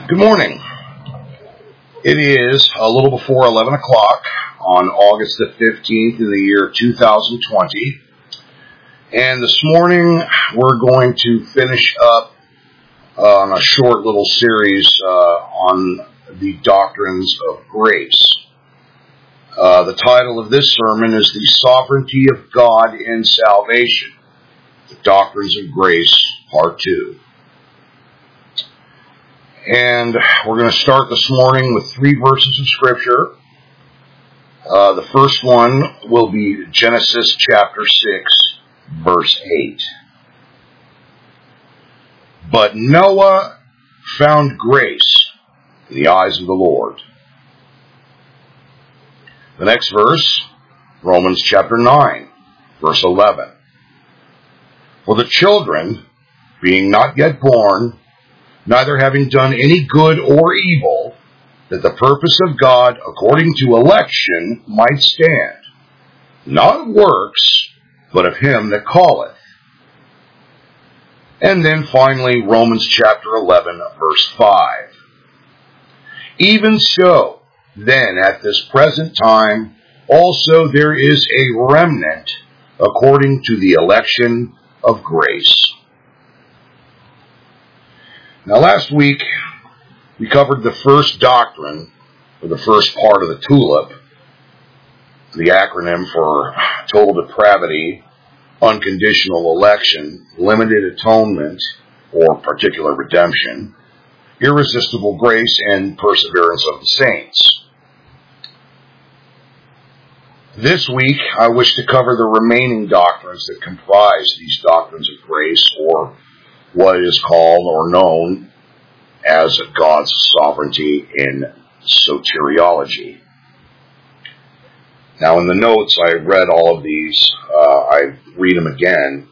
Good morning. It is a little before 11 o'clock on August the 15th of the year 2020. And this morning we're going to finish up on a short little series on the doctrines of grace. The title of this sermon is The Sovereignty of God in Salvation, the Doctrines of Grace, Part 2. And we're going to start this morning with 3 verses of Scripture. The first one will be Genesis chapter 6, verse 8. But Noah found grace in the eyes of the Lord. The next verse, Romans chapter 9, verse 11. For the children, being not yet born, neither having done any good or evil, that the purpose of God according to election might stand, not of works, but of him that calleth. And then finally, Romans chapter 11, verse 5. Even so, then at this present time, also there is a remnant according to the election of grace. Now, last week, we covered the first doctrine, or the first part of the TULIP, the acronym for total depravity, unconditional election, limited atonement, or particular redemption, irresistible grace, and perseverance of the saints. This week, I wish to cover the remaining doctrines that comprise these doctrines of grace, or what is called or known as God's sovereignty in soteriology. Now, in the notes, I read all of these. I read them again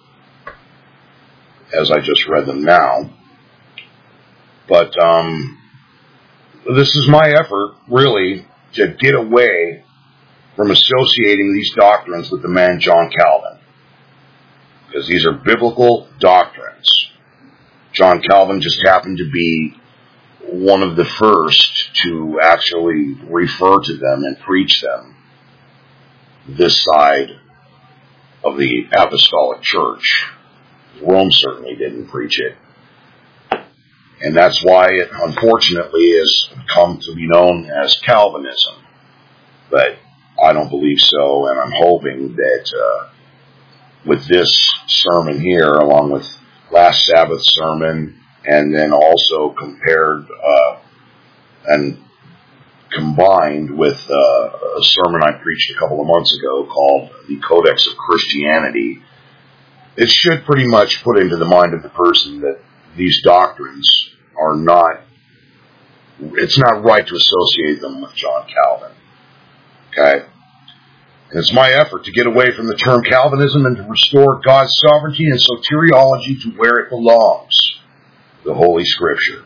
as I just read them now. But this is my effort, really, to get away from associating these doctrines with the man John Calvin, because these are biblical doctrines. John Calvin just happened to be one of the first to actually refer to them and preach them this side of the Apostolic Church. Rome certainly didn't preach it. And that's why it, unfortunately, has come to be known as Calvinism. But I don't believe so, and I'm hoping that with this sermon here, along with last Sabbath sermon, and then also compared and combined with a sermon I preached a couple of months ago called The Codex of Christianity, it should pretty much put into the mind of the person that these doctrines are not, it's not right to associate them with John Calvin. Okay? And it's my effort to get away from the term Calvinism and to restore God's sovereignty and soteriology to where it belongs, the Holy Scripture.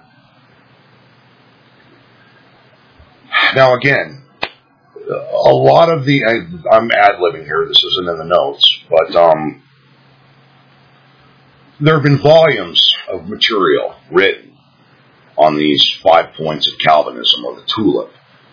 Now again, a lot of the, I'm ad-libbing here, this isn't in the notes, but there have been volumes of material written on these 5 points of Calvinism, or the TULIP.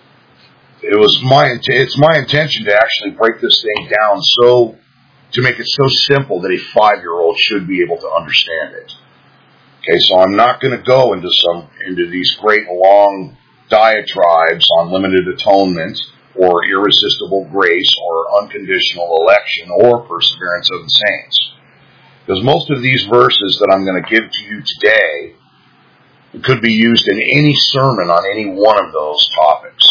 It's my intention to actually break this thing down to make it so simple that a 5-year-old should be able to understand it. Okay, so I'm not going to go into these great long diatribes on limited atonement, or irresistible grace, or unconditional election, or perseverance of the saints. Because most of these verses that I'm going to give to you today could be used in any sermon on any one of those topics.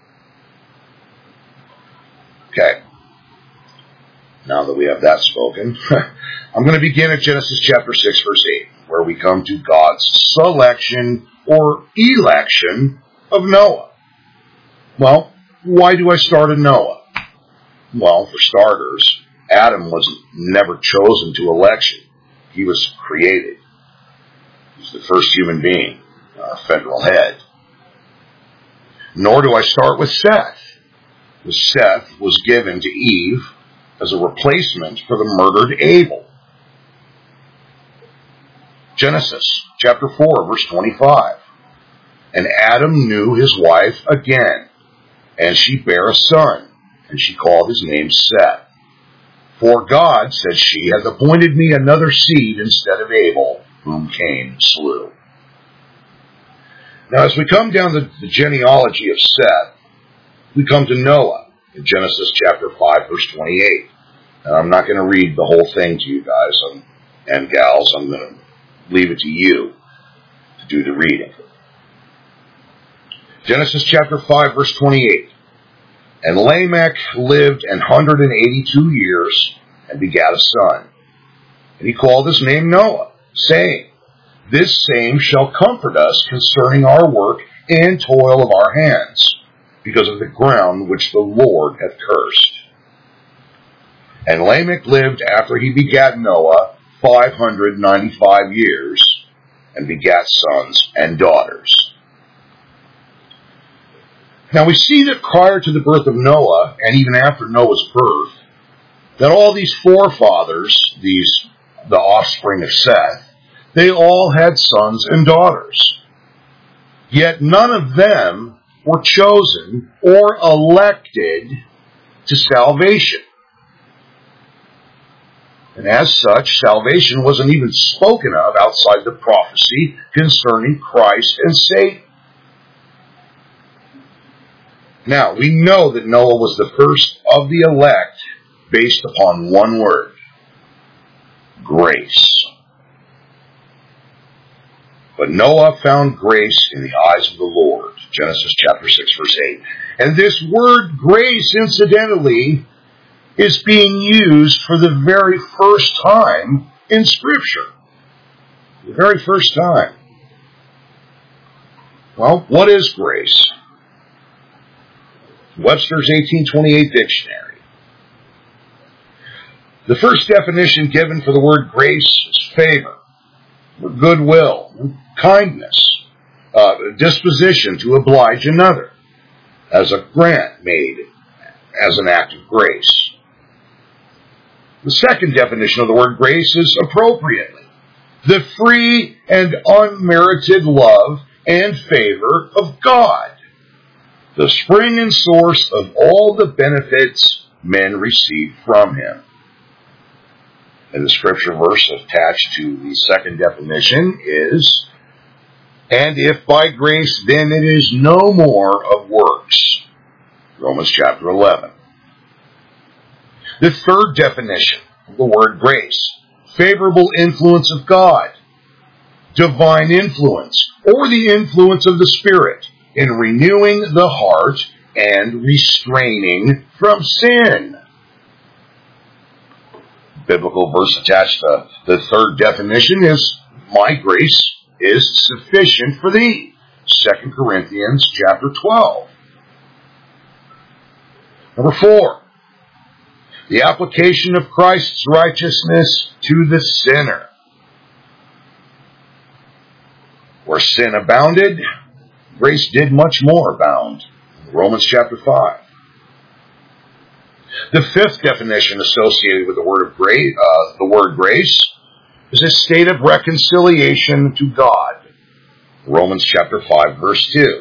Okay. Now that we have that spoken, I'm going to begin at Genesis chapter 6, verse 8, where we come to God's selection or election of Noah. Well, why do I start at Noah? Well, for starters, Adam was never chosen to election. He was created. He was the first human being, federal head. Nor do I start with Seth. Seth was given to Eve as a replacement for the murdered Abel. Genesis chapter 4, verse 25. And Adam knew his wife again, and she bare a son, and she called his name Seth. For God, said she, hath appointed me another seed instead of Abel, whom Cain slew. Now, as we come down the genealogy of Seth, we come to Noah in Genesis chapter 5, verse 28. And I'm not going to read the whole thing to you guys and gals. I'm going to leave it to you to do the reading. Genesis chapter 5, verse 28. And Lamech lived 182 years and begat a son. And he called his name Noah, saying, This same shall comfort us concerning our work and toil of our hands, because of the ground which the Lord hath cursed. And Lamech lived after he begat Noah 595 years, and begat sons and daughters. Now we see that prior to the birth of Noah, and even after Noah's birth, that all these forefathers, the offspring of Seth, they all had sons and daughters. Yet none of them were chosen or elected to salvation. And as such, salvation wasn't even spoken of outside the prophecy concerning Christ and Satan. Now, we know that Noah was the first of the elect based upon one word: grace. But Noah found grace in the eyes of the Lord. Genesis chapter 6, verse 8. And this word grace, incidentally, is being used for the very first time in Scripture. The very first time. Well, what is grace? Webster's 1828 dictionary. The first definition given for the word grace is favor, or goodwill, kindness, disposition to oblige another, as a grant made as an act of grace. The second definition of the word grace is appropriately the free and unmerited love and favor of God, the spring and source of all the benefits men receive from Him. And the scripture verse attached to the second definition is, And if by grace, then it is no more of works. Romans chapter 11. The third definition of the word grace: favorable influence of God, divine influence, or the influence of the Spirit in renewing the heart and restraining from sin. Biblical verse attached to the third definition is, My grace is sufficient for thee. 2 Corinthians chapter 12. Number 4. The application of Christ's righteousness to the sinner. Where sin abounded, grace did much more abound. Romans chapter 5. The fifth definition associated with the word grace is a state of reconciliation to God. Romans chapter 5, verse 2.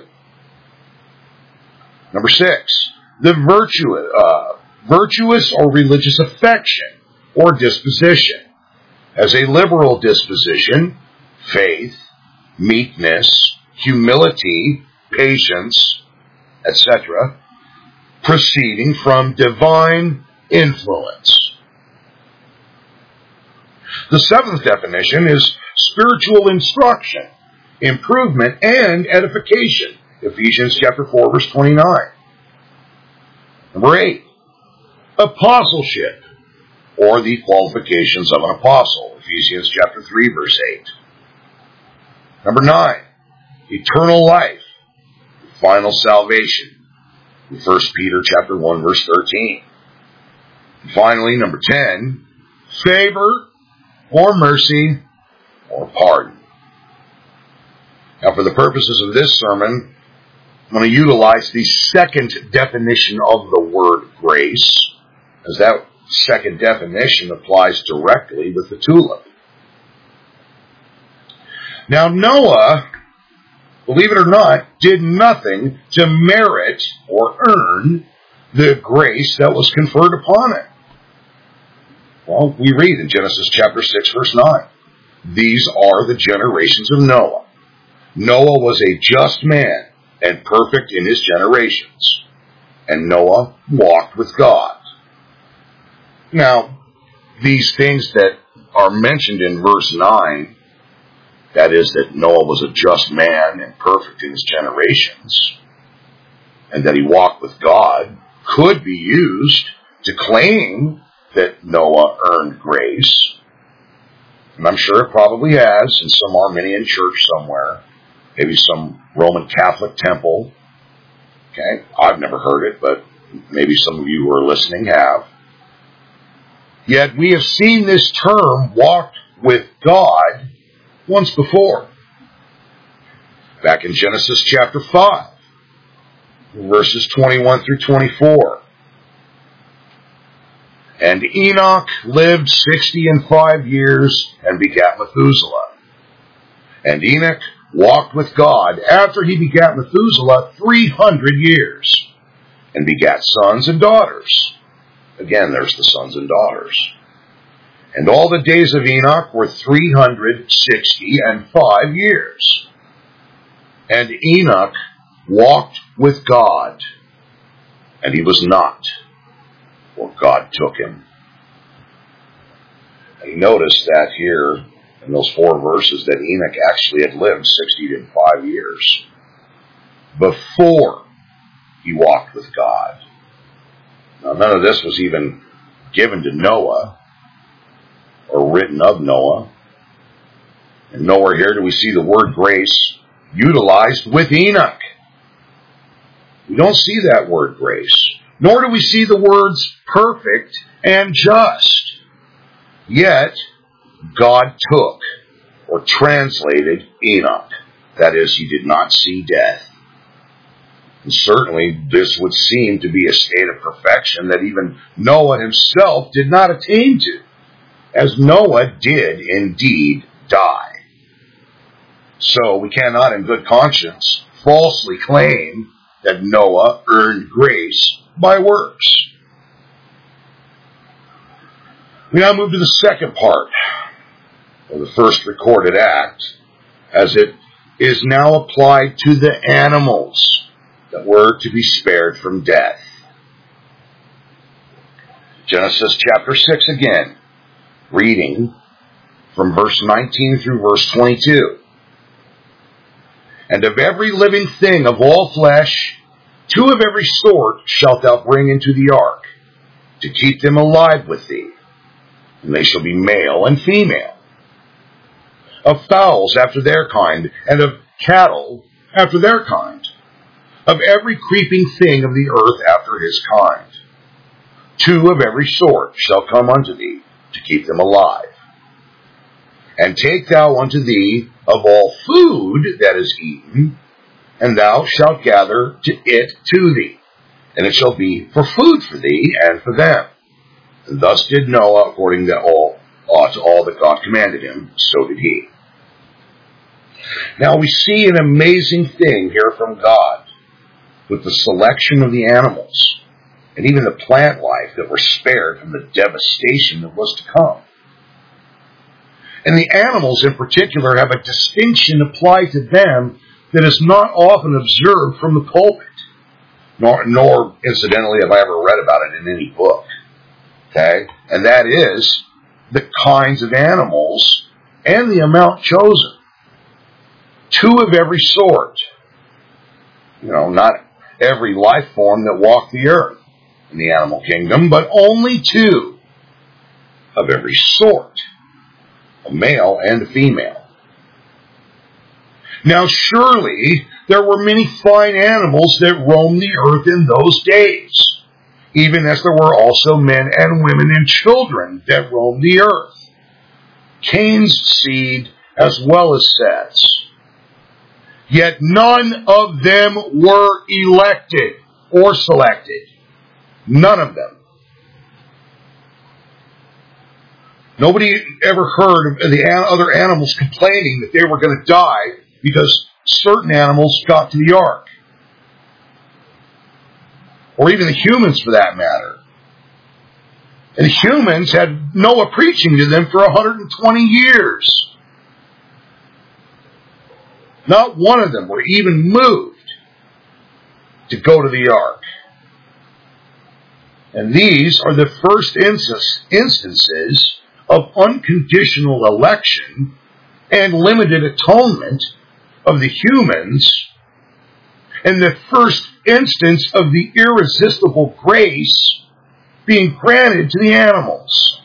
Number 6. The virtuous or religious affection or disposition, as a liberal disposition, faith, meekness, humility, patience, etc., proceeding from divine influence. The seventh definition is spiritual instruction, improvement, and edification. Ephesians chapter 4, verse 29. Number 8, apostleship, or the qualifications of an apostle. Ephesians chapter 3, verse 8. Number 9, eternal life, final salvation. 1 Peter chapter 1, verse 13. And finally, number 10, favor, or mercy, or pardon. Now, for the purposes of this sermon, I'm going to utilize the second definition of the word grace, as that second definition applies directly with the tulip. Now, Noah believe it or not, did nothing to merit or earn the grace that was conferred upon it. Well, we read in Genesis chapter 6, verse 9. These are the generations of Noah. Noah was a just man and perfect in his generations. And Noah walked with God. Now, these things that are mentioned in verse 9, that is that Noah was a just man and perfect in his generations, and that he walked with God, could be used to claim that Noah earned grace. And I'm sure it probably has in some Arminian church somewhere, maybe some Roman Catholic temple. Okay, I've never heard it, but maybe some of you who are listening have. Yet we have seen this term, walked with God, once before. Back in Genesis chapter 5, verses 21 through 24. And Enoch lived 65 years and begat Methuselah. And Enoch walked with God after he begat Methuselah 300 years, and begat sons and daughters. Again, there's the sons and daughters. And all the days of Enoch were 365 years. And Enoch walked with God, and he was not, for God took him. And you notice that here in those 4 verses that Enoch actually had lived 65 years before he walked with God. Now, none of this was even given to Noah or written of Noah. And nowhere here do we see the word grace utilized with Enoch. We don't see that word grace. Nor do we see the words perfect and just. Yet, God took or translated Enoch. That is, he did not see death. And certainly this would seem to be a state of perfection that even Noah himself did not attain to, as Noah did indeed die. So we cannot in good conscience falsely claim that Noah earned grace by works. We now move to the second part of the first recorded act, as it is now applied to the animals that were to be spared from death. Genesis chapter 6 again, reading from verse 19 through verse 22. And of every living thing of all flesh, 2 of every sort shalt thou bring into the ark, to keep them alive with thee, and they shall be male and female. Of fowls after their kind, and of cattle after their kind, of every creeping thing of the earth after his kind. 2 of every sort shall come unto thee, to keep them alive. And take thou unto thee of all food that is eaten, and thou shalt gather it to thee, and it shall be for food for thee and for them. And thus did Noah according to all that God commanded him, so did he. Now we see an amazing thing here from God, with the selection of the animals, and even the plant life that were spared from the devastation that was to come. And the animals in particular have a distinction applied to them that is not often observed from the pulpit, nor incidentally have I ever read about it in any book. Okay? And that is the kinds of animals and the amount chosen. 2 of every sort. Not every life form that walked the earth in the animal kingdom, but only 2 of every sort, a male and a female. Now surely there were many fine animals that roamed the earth in those days, even as there were also men and women and children that roamed the earth, Cain's seed as well as Seth's. Yet none of them were elected or selected. None of them. Nobody ever heard of the other animals complaining that they were going to die because certain animals got to the ark. Or even the humans for that matter. And the humans had Noah preaching to them for 120 years. Not one of them were even moved to go to the ark. And these are the first instances of unconditional election and limited atonement of the humans, and the first instance of the irresistible grace being granted to the animals.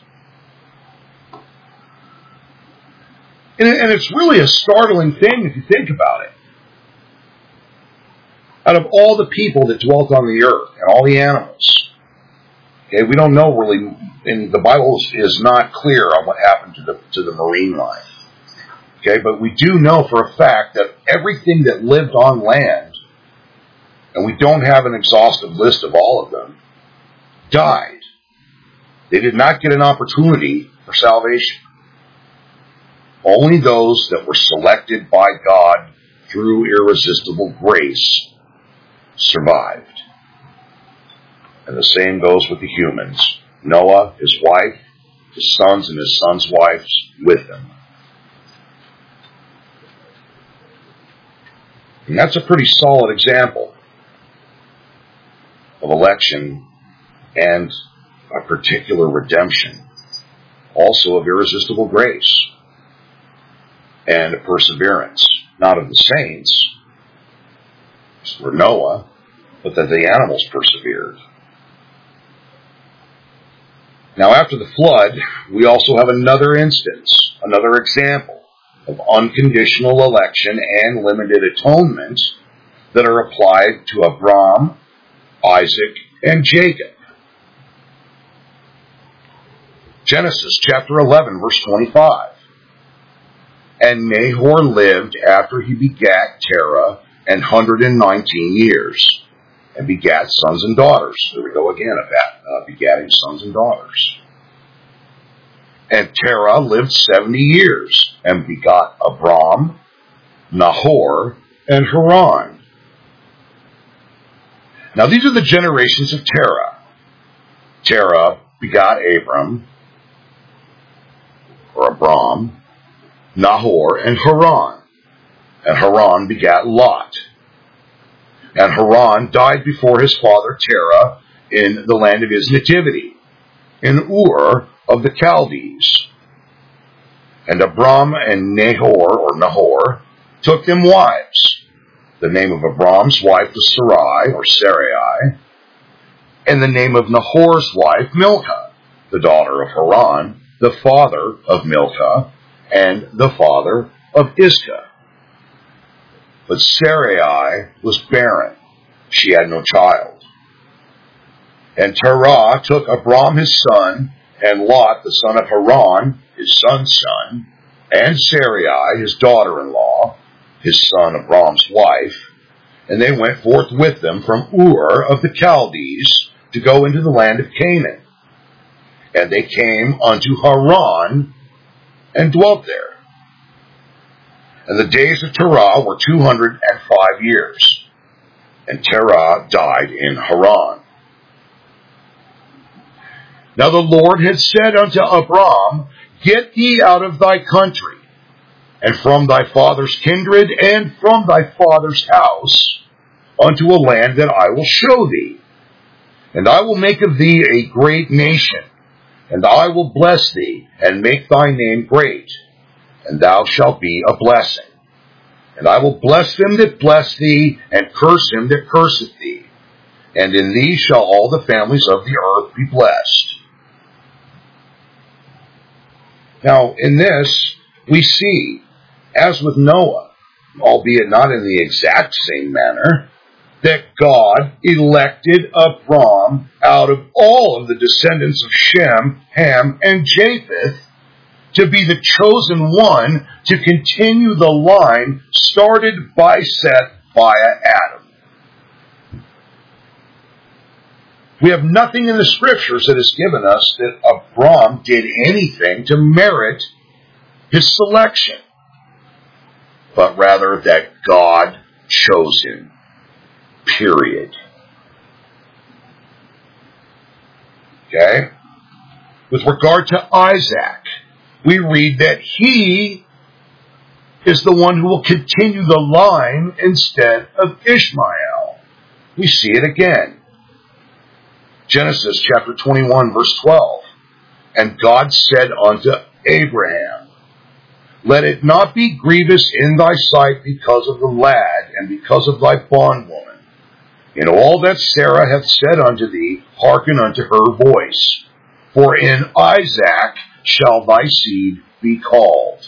And it's really a startling thing if you think about it. Out of all the people that dwelt on the earth and all the animals, okay, we don't know really, and the Bible is not clear on what happened to the marine life. Okay, but we do know for a fact that everything that lived on land, and we don't have an exhaustive list of all of them, died. They did not get an opportunity for salvation. Only those that were selected by God through irresistible grace survived. And the same goes with the humans. Noah, his wife, his sons, and his sons' wives with him. And that's a pretty solid example of election and a particular redemption. Also of irresistible grace and perseverance. Not of the saints, for Noah, but that the animals persevered. Now after the flood, we also have another instance, another example of unconditional election and limited atonement that are applied to Abraham, Isaac, and Jacob. Genesis chapter 11, verse 25. And Nahor lived after he begat Terah 119 years, and begat sons and daughters. There we go again of that, begatting sons and daughters. And Terah lived 70 years, and begot Abram, Nahor, and Haran. Now these are the generations of Terah. Terah begot Abram, or Abram, Nahor, and Haran. And Haran begat Lot. And Haran died before his father Terah in the land of his nativity, in Ur of the Chaldees. And Abram and Nahor took them wives. The name of Abram's wife was Sarai, or Sarai, and the name of Nahor's wife Milcah, the daughter of Haran, the father of Milcah, and the father of Iscah. But Sarai was barren. She had no child. And Terah took Abram his son, and Lot the son of Haran, his son's son, and Sarai his daughter-in-law, his son Abram's wife, and they went forth with them from Ur of the Chaldees to go into the land of Canaan. And they came unto Haran and dwelt there. And the days of Terah were 205 years. And Terah died in Haran. Now the Lord had said unto Abram, Get thee out of thy country, and from thy father's kindred, and from thy father's house, unto a land that I will show thee. And I will make of thee a great nation, and I will bless thee, and make thy name great, and thou shalt be a blessing. And I will bless them that bless thee, and curse him that curseth thee. And in thee shall all the families of the earth be blessed. Now, in this, we see, as with Noah, albeit not in the exact same manner, that God elected Abram out of all of the descendants of Shem, Ham, and Japheth to be the chosen one to continue the line started by Seth via Adam. We have nothing in the scriptures that has given us that Abram did anything to merit his selection. but rather that God chose him. Period. Okay? With regard to Isaac, we read that he is the one who will continue the line instead of Ishmael. We see it again. Genesis chapter 21, verse 12. And God said unto Abraham, Let it not be grievous in thy sight because of the lad, and because of thy bondwoman. In all that Sarah hath said unto thee, hearken unto her voice. For in Isaac shall thy seed be called.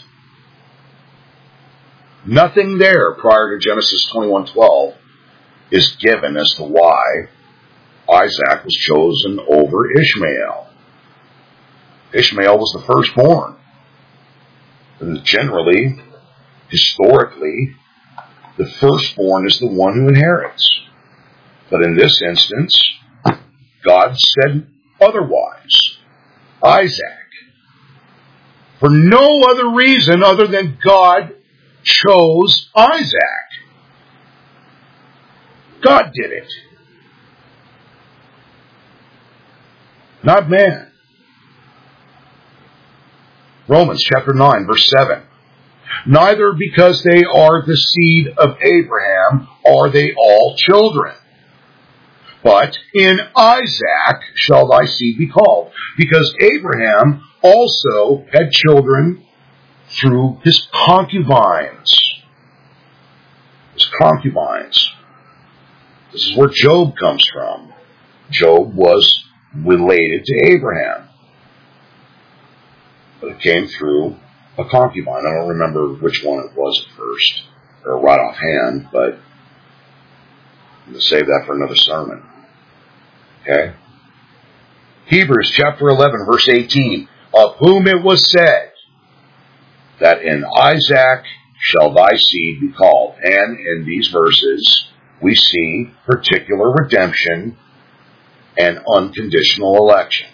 Nothing there prior to Genesis 21:12 is given as to why Isaac was chosen over Ishmael. Ishmael was the firstborn. And generally, historically, the firstborn is the one who inherits. But in this instance, God said otherwise. Isaac. For no other reason other than God chose Isaac. God did it. Not man. Romans chapter 9, verse 7. Neither because they are the seed of Abraham are they all children. But in Isaac shall thy seed be called. Because Abraham also had children through his concubines. His concubines. This is where Job comes from. Job was related to Abraham. But it came through a concubine. I don't remember which one it was at first, or right offhand, but I'm going to save that for another sermon. Okay? Hebrews chapter 11, verse 18. Of whom it was said, that in Isaac shall thy seed be called. And in these verses, we see particular redemption and unconditional election.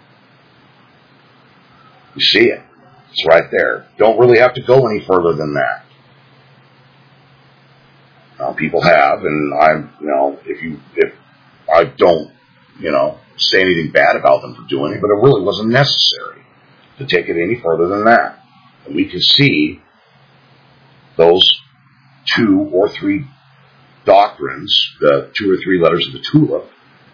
You see it. It's right there. Don't really have to go any further than that. Now, people have, and if I don't, say anything bad about them for doing it, but it really wasn't necessary to take it any further than that. And we can see those 2 or 3 doctrines, the 2 or 3 letters of the tulip,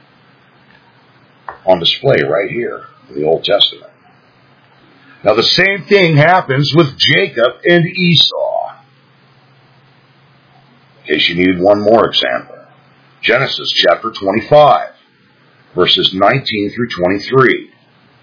on display right here in the Old Testament. Now the same thing happens with Jacob and Esau. In case you needed one more example. Genesis chapter 25, verses 19 through 23.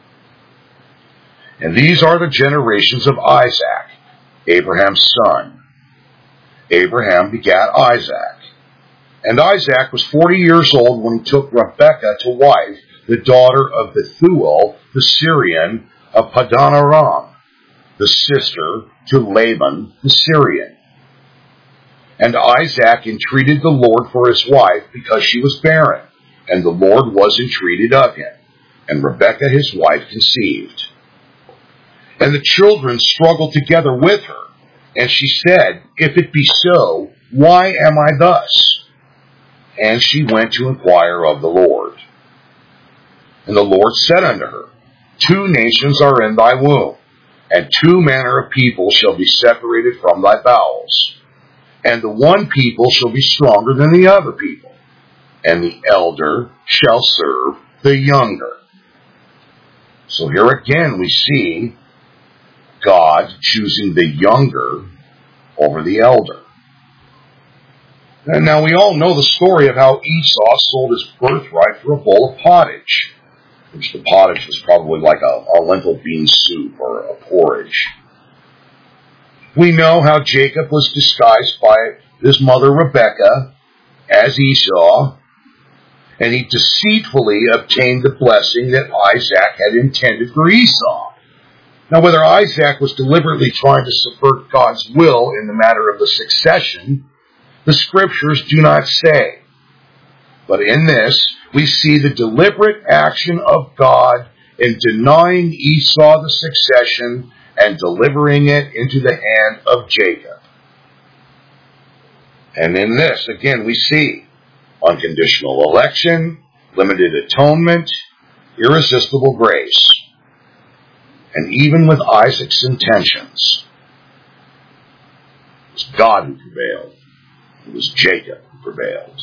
And these are the generations of Isaac, Abraham's son. Abraham begat Isaac. And Isaac was 40 years old when he took Rebekah to wife, the daughter of Bethuel, the Syrian, of Padan Aram, the sister to Laban the Syrian. And Isaac entreated the Lord for his wife because she was barren, and the Lord was entreated of him. And Rebekah his wife conceived. And the children struggled together with her, and she said, If it be so, why am I thus? And she went to inquire of the Lord. And the Lord said unto her, 2 nations are in thy womb, and 2 manner of people shall be separated from thy bowels. And the one people shall be stronger than the other people, and the elder shall serve the younger. So here again we see God choosing the younger over the elder. And now we all know the story of how Esau sold his birthright for a bowl of pottage, which the pottage was probably like a lentil bean soup or a porridge. We know how Jacob was disguised by his mother Rebekah as Esau, and he deceitfully obtained the blessing that Isaac had intended for Esau. Now, whether Isaac was deliberately trying to subvert God's will in the matter of the succession, the scriptures do not say. But in this, we see the deliberate action of God in denying Esau the succession and delivering it into the hand of Jacob. And in this, again, we see unconditional election, limited atonement, irresistible grace. And even with Isaac's intentions, it was God who prevailed. It was Jacob who prevailed.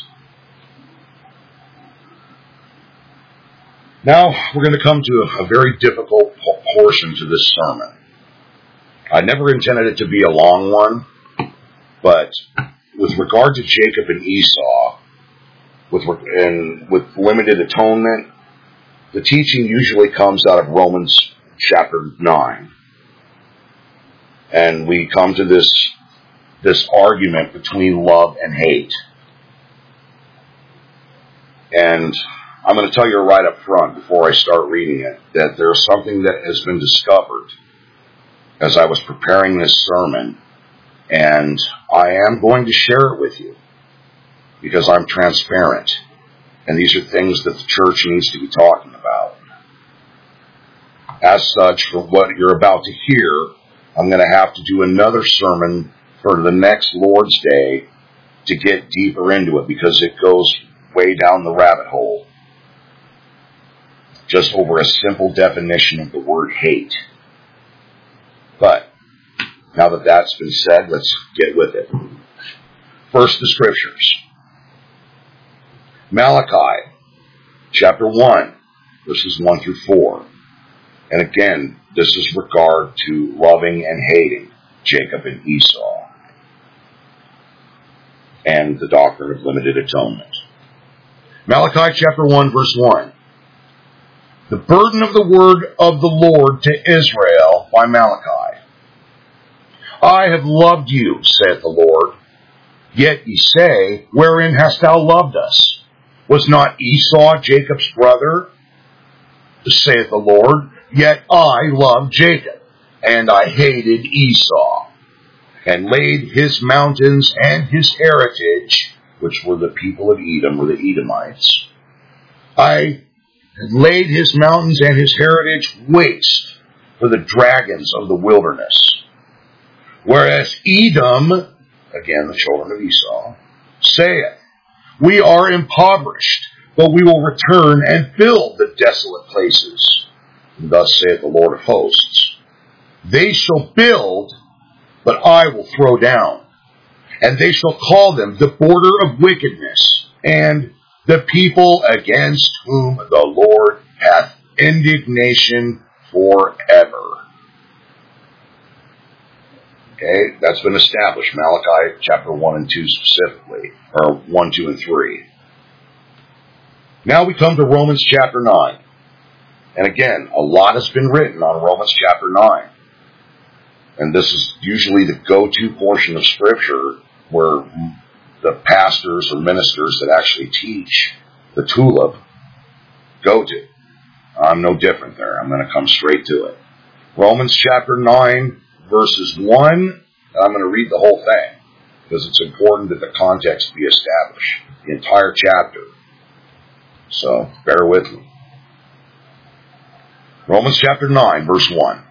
Now, we're going to come to a very difficult portion to this sermon. I never intended it to be a long one, but with regard to Jacob and Esau, with limited atonement, the teaching usually comes out of Romans chapter 9. And we come to this argument between love and hate. And I'm going to tell you right up front before I start reading it that there's something that has been discovered as I was preparing this sermon, and I am going to share it with you because I'm transparent, and these are things that the church needs to be talking about. As such, for what you're about to hear, I'm going to have to do another sermon for the next Lord's Day to get deeper into it because it goes way down the rabbit hole. Just over a simple definition of the word hate. But, now that that's been said, let's get with it. First, the Scriptures. Malachi, chapter 1, verses 1 through 4. And again, this is regard to loving and hating Jacob and Esau. And the doctrine of limited atonement. Malachi chapter 1, verse 1. The burden of the word of the Lord to Israel by Malachi. I have loved you, saith the Lord. Yet ye say, wherein hast thou loved us? Was not Esau Jacob's brother? Saith the Lord. Yet I loved Jacob, and I hated Esau, and laid his mountains and his heritage, which were the people of Edom, were the Edomites. I had laid his mountains and his heritage waste for the dragons of the wilderness. Whereas Edom, again the children of Esau, saith, we are impoverished, but we will return and fill the desolate places. And thus saith the Lord of hosts, they shall build, but I will throw down. And they shall call them the border of wickedness, and the people against whom the Lord hath indignation forever. Okay, that's been established. Malachi chapter 1 and 2 specifically, or 1, 2, and 3. Now we come to Romans chapter 9. And again, a lot has been written on Romans chapter 9. And this is usually the go-to portion of Scripture where the pastors or ministers that actually teach the tulip go to. I'm no different there. I'm going to come straight to it. Romans chapter 9, verses 1. I'm going to read the whole thing because it's important that the context be established. The entire chapter. So, bear with me. Romans chapter 9, verse 1.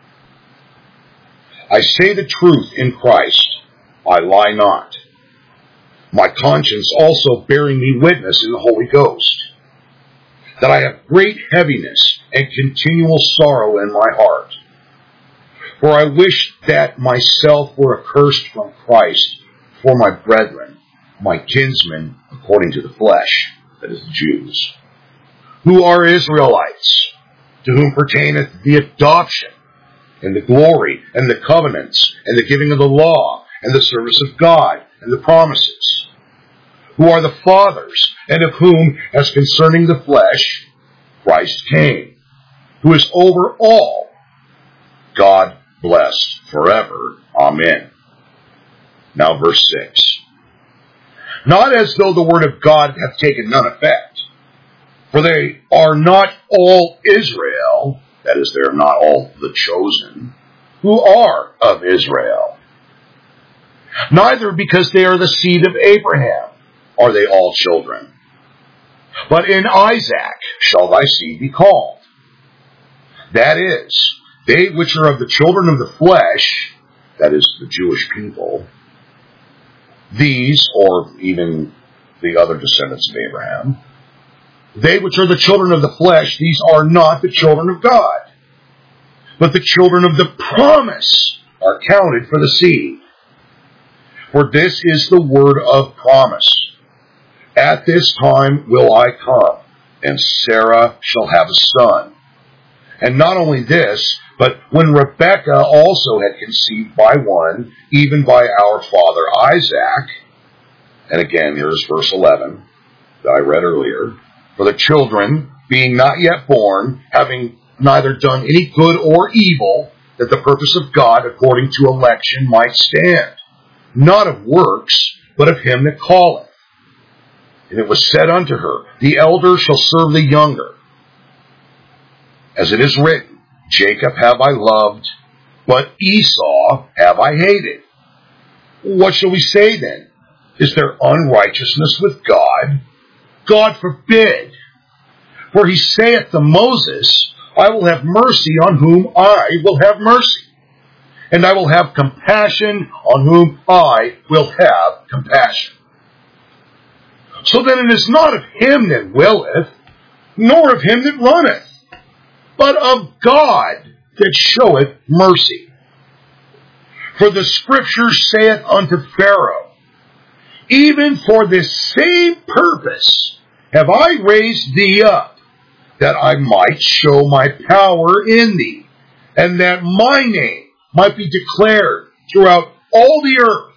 I say the truth in Christ, I lie not. My conscience also bearing me witness in the Holy Ghost, that I have great heaviness and continual sorrow in my heart. For I wish that myself were accursed from Christ for my brethren, my kinsmen according to the flesh, that is the Jews, who are Israelites, to whom pertaineth the adoption, and the glory, and the covenants, and the giving of the law, and the service of God, and the promises, who are the fathers, and of whom, as concerning the flesh, Christ came, who is over all, God blessed forever. Amen. Now verse 6. Not as though the word of God hath taken none effect, for they are not all Israel, that is, they are not all the chosen, who are of Israel. Neither because they are the seed of Abraham are they all children. But in Isaac shall thy seed be called. That is, they which are of the children of the flesh, that is, the Jewish people, These, or even the other descendants of Abraham, they which are the children of the flesh, these are not the children of God, but the children of the promise are counted for the seed. For this is the word of promise. At this time will I come, and Sarah shall have a son. And not only this, but when Rebekah also had conceived by one, even by our father Isaac, and again, here's verse 11 that I read earlier, for the children, being not yet born, having neither done any good or evil, that the purpose of God according to election might stand, not of works, but of him that calleth. And it was said unto her, the elder shall serve the younger. As it is written, Jacob have I loved, but Esau have I hated. What shall we say then? Is there unrighteousness with God? God forbid. For he saith to Moses, I will have mercy on whom I will have mercy, and I will have compassion on whom I will have compassion. So then it is not of him that willeth, nor of him that runneth, but of God that showeth mercy. For the scripture saith unto Pharaoh, even for this same purpose have I raised thee up, that I might show my power in thee, and that my name might be declared throughout all the earth.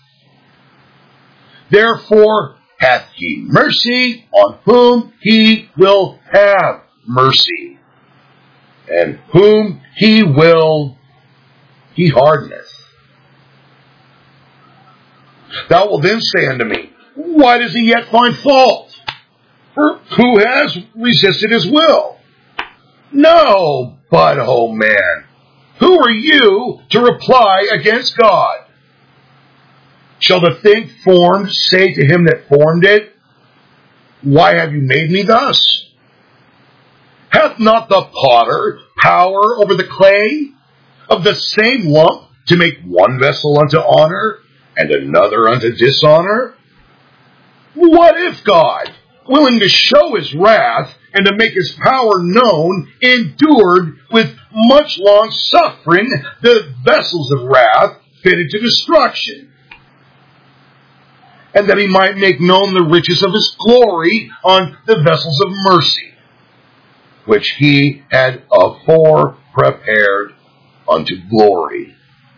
Therefore hath he mercy on whom he will have mercy, and whom he will, he hardeneth. Thou wilt then say unto me, why does he yet find fault? For who has resisted his will? No, but, oh man, who are you to reply against God? Shall the thing formed say to him that formed it, why have you made me thus? Hath not the potter power over the clay, of the same lump to make one vessel unto honor, and another unto dishonor? What if God, willing to show his wrath, and to make his power known, endured with much long suffering the vessels of wrath fitted to destruction, and that he might make known the riches of his glory on the vessels of mercy, which he had afore prepared unto glory,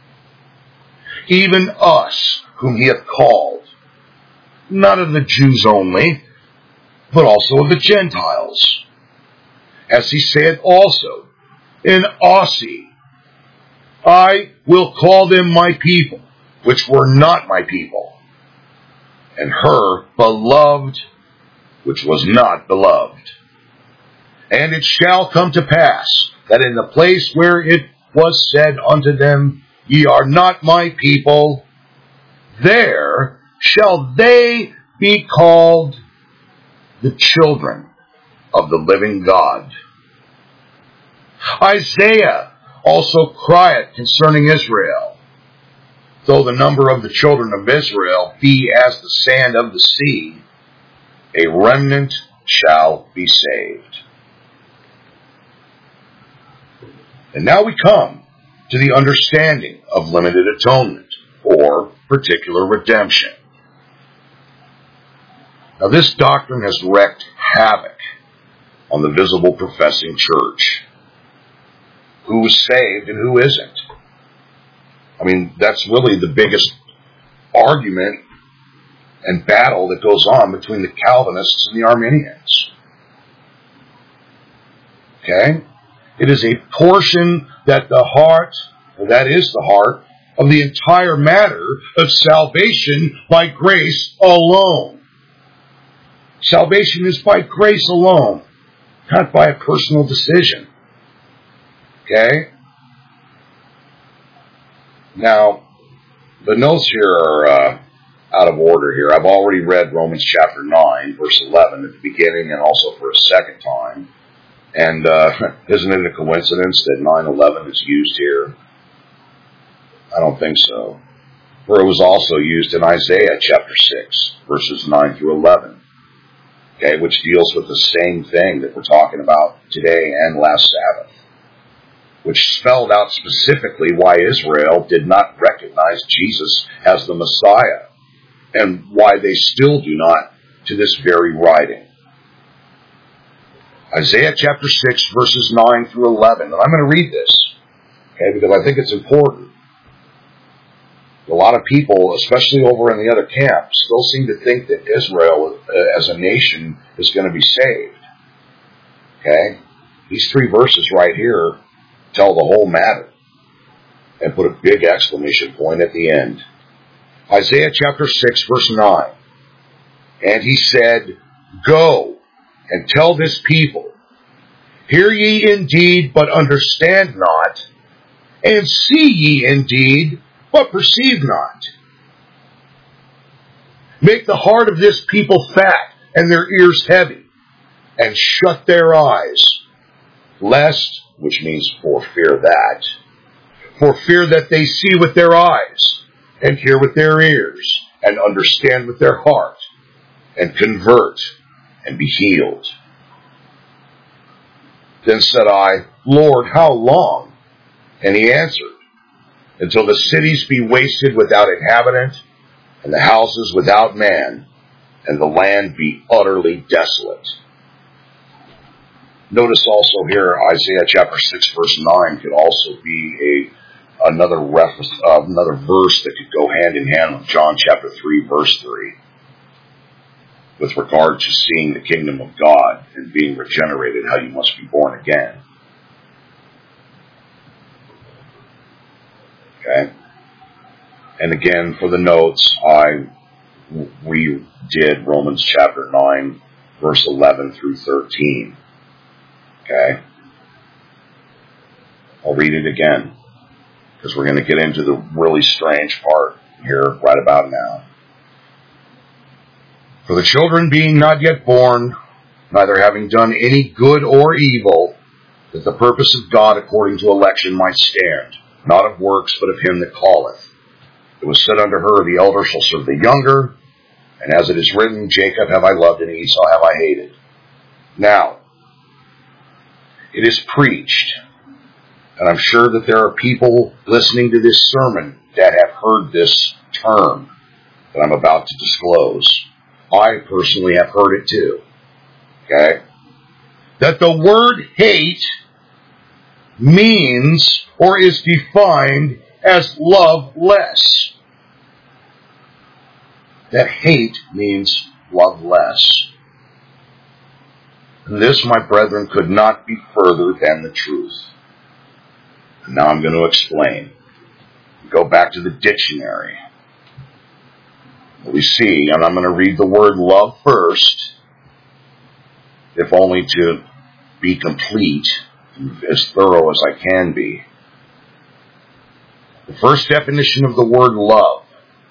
even us whom he hath called, not of the Jews only, but also of the Gentiles. As he saith also in Osee, I will call them my people, which were not my people, and her beloved, which was not beloved. And it shall come to pass, that in the place where it was said unto them, ye are not my people, there shall they be called the children of the living God. Isaiah also crieth concerning Israel, though the number of the children of Israel be as the sand of the sea, a remnant shall be saved. And now we come to the understanding of limited atonement, or particular redemption. Now this doctrine has wreaked havoc on the visible professing church. Who is saved and who isn't? I mean, that's really the biggest argument and battle that goes on between the Calvinists and the Arminians. Okay? It is a portion that is the heart of the entire matter of salvation by grace alone. Salvation is by grace alone, not by a personal decision. Okay? Now, the notes here are out of order here. I've already read Romans chapter 9, verse 11 at the beginning and also for a second time. And isn't it a coincidence that 9:11 is used here? I don't think so. For it was also used in Isaiah chapter 6, verses 9 through 11, okay, which deals with the same thing that we're talking about today and last Sabbath, which spelled out specifically why Israel did not recognize Jesus as the Messiah, and why they still do not to this very writing. Isaiah chapter 6, verses 9 through 11. And I'm going to read this, okay, because I think it's important. A lot of people, especially over in the other camp, still seem to think that Israel as a nation is going to be saved. Okay? These 3 verses right here tell the whole matter and put a big exclamation point at the end. Isaiah chapter 6, verse 9. And he said, Go and tell this people, hear ye indeed, but understand not, and see ye indeed, but perceive not. Make the heart of this people fat, and their ears heavy, and shut their eyes, lest, which means for fear that they see with their eyes, and hear with their ears, and understand with their heart, and convert, and be healed. Then said I, Lord, how long? And he answered, until the cities be wasted without inhabitant, and the houses without man, and the land be utterly desolate. Notice also here, Isaiah chapter 6, verse 9 could also be another verse that could go hand in hand with John chapter 3, verse 3. With regard to seeing the kingdom of God and being regenerated, how you must be born again. Okay? And again, for the notes, we did Romans chapter 9, verse 11 through 13. Okay? I'll read it again, because we're going to get into the really strange part here right about now. For the children being not yet born, neither having done any good or evil, that the purpose of God according to election might stand, not of works, but of him that calleth. It was said unto her, the elder shall serve the younger, and as it is written, Jacob have I loved, and Esau have I hated. Now, it is preached, and I'm sure that there are people listening to this sermon that have heard this term that I'm about to disclose. I personally have heard it too. Okay? That the word hate means or is defined as love less. That hate means love less. And this, my brethren, could not be further than the truth. And now I'm going to explain. Go back to the dictionary. We see, and I'm going to read the word love first, if only to be complete, as thorough as I can be. The first definition of the word love.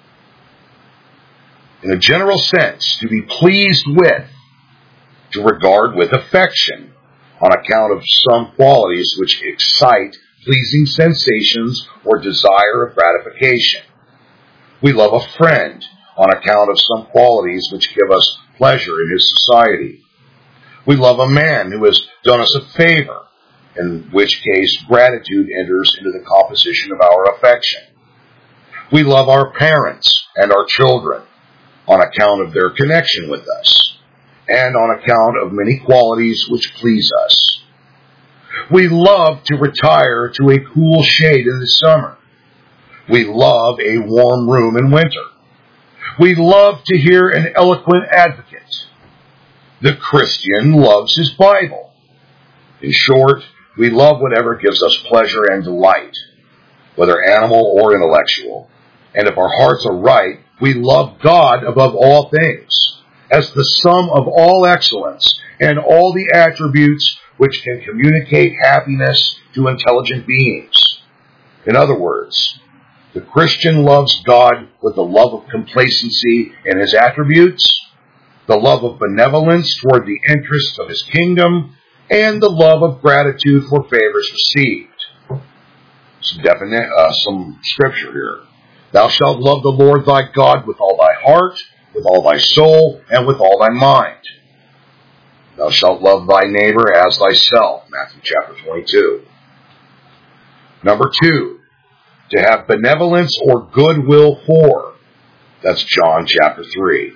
In a general sense, to be pleased with, to regard with affection, on account of some qualities which excite pleasing sensations or desire of gratification. We love a friend on account of some qualities which give us pleasure in his society. We love a man who has done us a favor, in which case gratitude enters into the composition of our affection. We love our parents and our children on account of their connection with us, and on account of many qualities which please us. We love to retire to a cool shade in the summer. We love a warm room in winter. We love to hear an eloquent advocate. The Christian loves his Bible. In short, we love whatever gives us pleasure and delight, whether animal or intellectual. And if our hearts are right, we love God above all things, as the sum of all excellence and all the attributes which can communicate happiness to intelligent beings. In other words, the Christian loves God with the love of complacency in his attributes, the love of benevolence toward the interests of his kingdom, and the love of gratitude for favors received. Some scripture here. Thou shalt love the Lord thy God with all thy heart, with all thy soul, and with all thy mind. Thou shalt love thy neighbor as thyself, Matthew chapter 22. Number 2, to have benevolence or goodwill for. That's John chapter 3.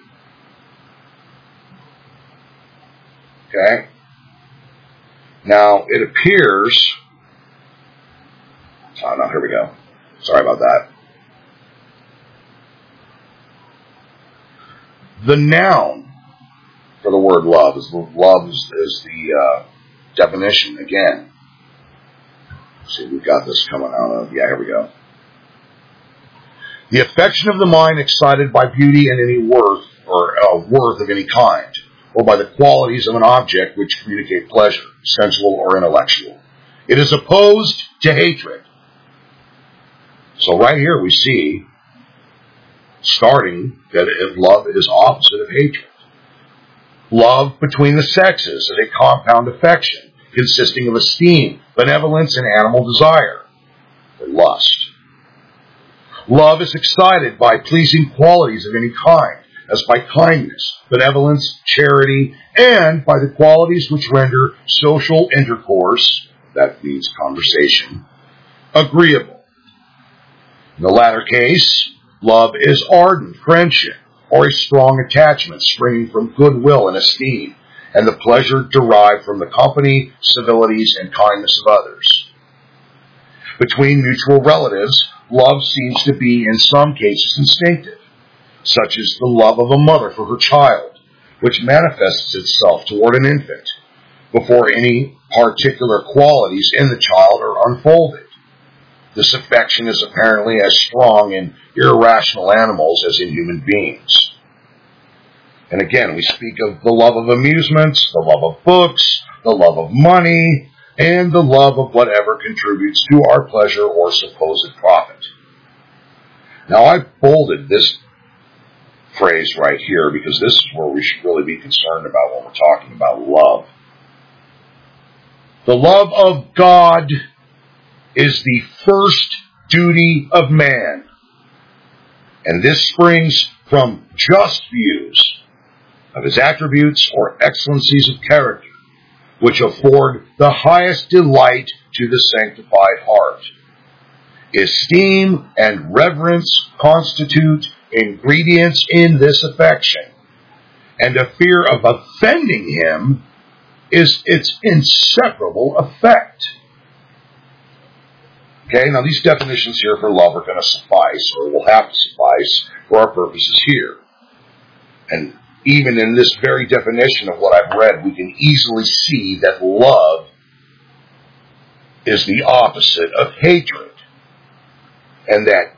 Okay? Now, it appears... Oh, no, here we go. Sorry about that. The noun for the word love is the definition again. Let's see, we've got this coming out of... Yeah, here we go. The affection of the mind excited by beauty and any worth of any kind, or by the qualities of an object which communicate pleasure, sensual or intellectual. It is opposed to hatred. So right here we see, starting, that love is opposite of hatred. Love between the sexes is a compound affection, consisting of esteem, benevolence, and animal desire, or lust. Love is excited by pleasing qualities of any kind, as by kindness, benevolence, charity, and by the qualities which render social intercourse, that means conversation, agreeable. In the latter case, love is ardent friendship, or a strong attachment springing from goodwill and esteem, and the pleasure derived from the company, civilities, and kindness of others. Between mutual relatives, love seems to be in some cases instinctive, such as the love of a mother for her child, which manifests itself toward an infant, before any particular qualities in the child are unfolded. This affection is apparently as strong in irrational animals as in human beings. And again, we speak of the love of amusements, the love of books, the love of money, and the love of whatever contributes to our pleasure or supposed profit. Now, I bolded this phrase right here because this is where we should really be concerned about when we're talking about love. The love of God is the first duty of man. And this springs from just views of his attributes or excellencies of character, which afford the highest delight to the sanctified heart. Esteem and reverence constitute ingredients in this affection, and a fear of offending him is its inseparable effect. Okay, now these definitions here for love are going to suffice, or will have to suffice, for our purposes here. And even in this very definition of what I've read, we can easily see that love is the opposite of hatred. And that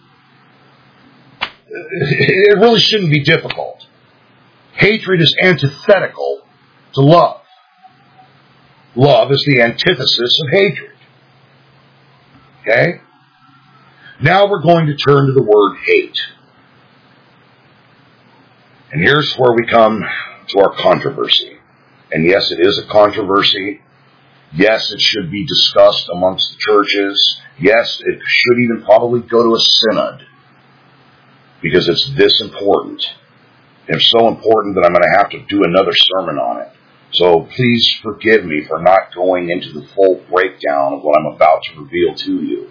it really shouldn't be difficult. Hatred is antithetical to love. Love is the antithesis of hatred. Okay? Now we're going to turn to the word hate. And here's where we come to our controversy. And yes, it is a controversy. Yes, it should be discussed amongst the churches. Yes, it should even probably go to a synod. Because it's this important. And it's so important that I'm going to have to do another sermon on it. So please forgive me for not going into the full breakdown of what I'm about to reveal to you.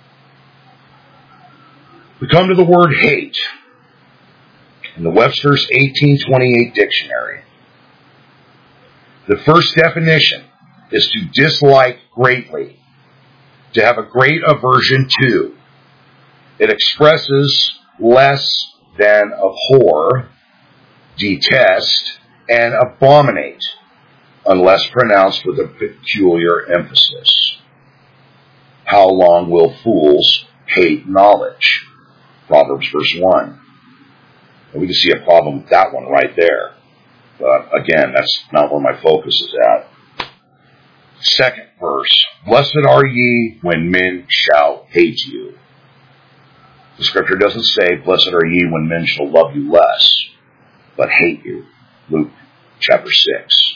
We come to the word hate in the Webster's 1828 dictionary. The first definition is to dislike greatly, to have a great aversion to. It expresses less than abhor, detest, and abominate, unless pronounced with a peculiar emphasis. How long will fools hate knowledge? Proverbs verse 1. And we can see a problem with that one right there. But again, that's not where my focus is at. Second verse. Blessed are ye when men shall hate you. The scripture doesn't say, blessed are ye when men shall love you less, but hate you. Luke chapter 6.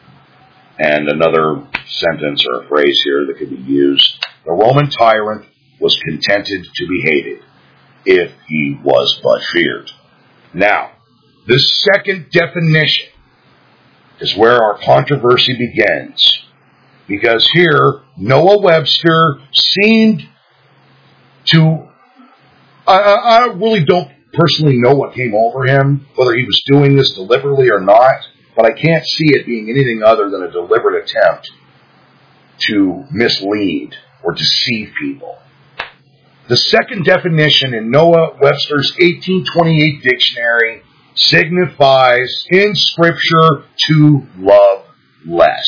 And another sentence or a phrase here that could be used. The Roman tyrant was contented to be hated, if he was but feared. Now, this second definition is where our controversy begins. Because here, Noah Webster seemed to... I really don't personally know what came over him, whether he was doing this deliberately or not, but I can't see it being anything other than a deliberate attempt to mislead or deceive people. The second definition in Noah Webster's 1828 dictionary signifies in Scripture to love less.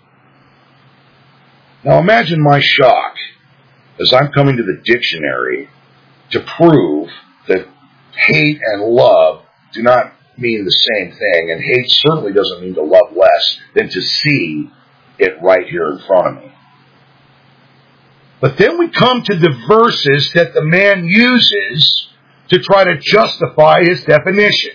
Now imagine my shock as I'm coming to the dictionary to prove that hate and love do not mean the same thing, and hate certainly doesn't mean to love less than to see it right here in front of me. But then we come to the verses that the man uses to try to justify his definition.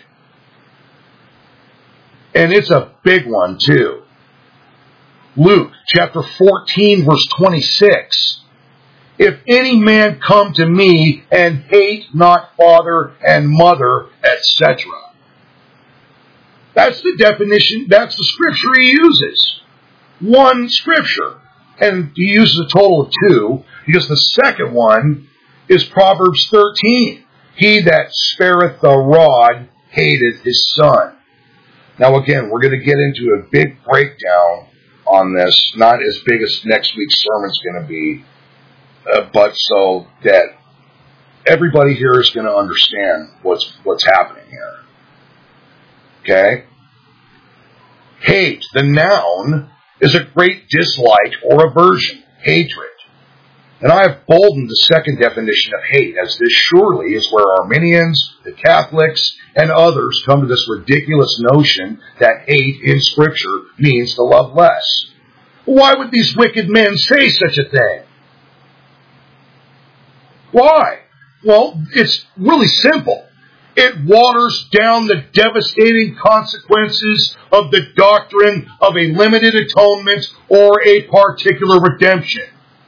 And it's a big one too. Luke chapter 14 verse 26. If any man come to me and hate not father and mother, etc. That's the definition, that's the scripture he uses. One scripture. And he uses a total of two, because the second one is Proverbs 13. He that spareth the rod hateth his son. Now again, we're going to get into a big breakdown on this, not as big as next week's sermon's going to be, but so that everybody here is going to understand what's happening here. Okay? Hate, the noun, is a great dislike or aversion, hatred. And I have boldened the second definition of hate, as this surely is where Arminians, the Catholics, and others come to this ridiculous notion that hate in Scripture means to love less. Why would these wicked men say such a thing? Why? Well, it's really simple. It waters down the devastating consequences of the doctrine of a limited atonement or a particular redemption.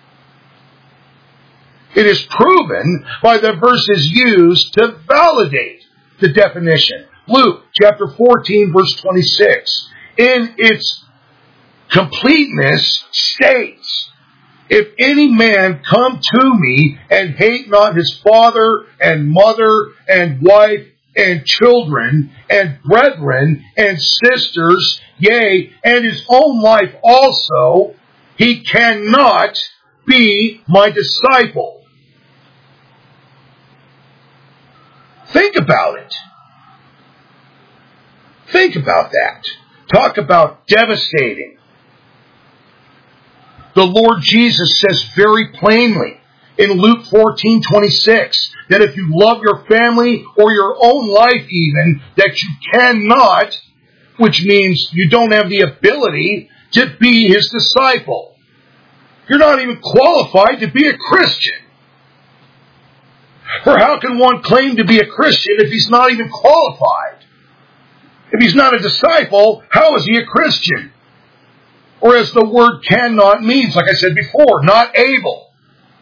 It is proven by the verses used to validate the definition. Luke chapter 14 verse 26, in its completeness states, if any man come to me and hate not his father and mother and wife and children and brethren and sisters, yea, and his own life also, he cannot be my disciple. Think about it. Think about that. Talk about devastating. The Lord Jesus says very plainly in Luke 14:26 that if you love your family or your own life even, that you cannot, which means you don't have the ability to be his disciple. You're not even qualified to be a Christian. For how can one claim to be a Christian if he's not even qualified? If he's not a disciple, how is he a Christian? Or as the word cannot means, like I said before, not able.